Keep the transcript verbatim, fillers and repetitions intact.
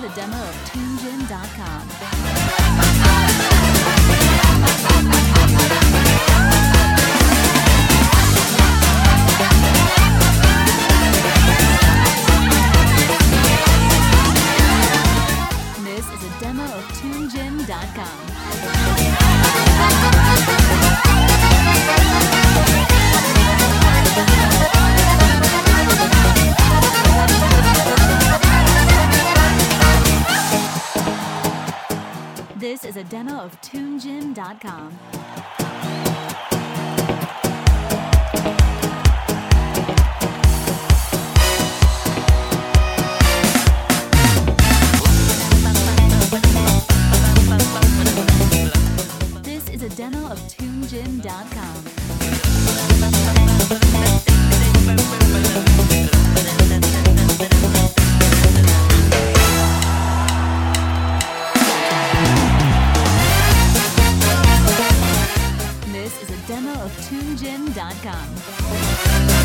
the demo of TuneGen dot com. This is a demo of TuneGen dot com. This is a demo of TuneGen dot com. This is a demo of TuneGen dot com. This is a demo of TuneGen dot com.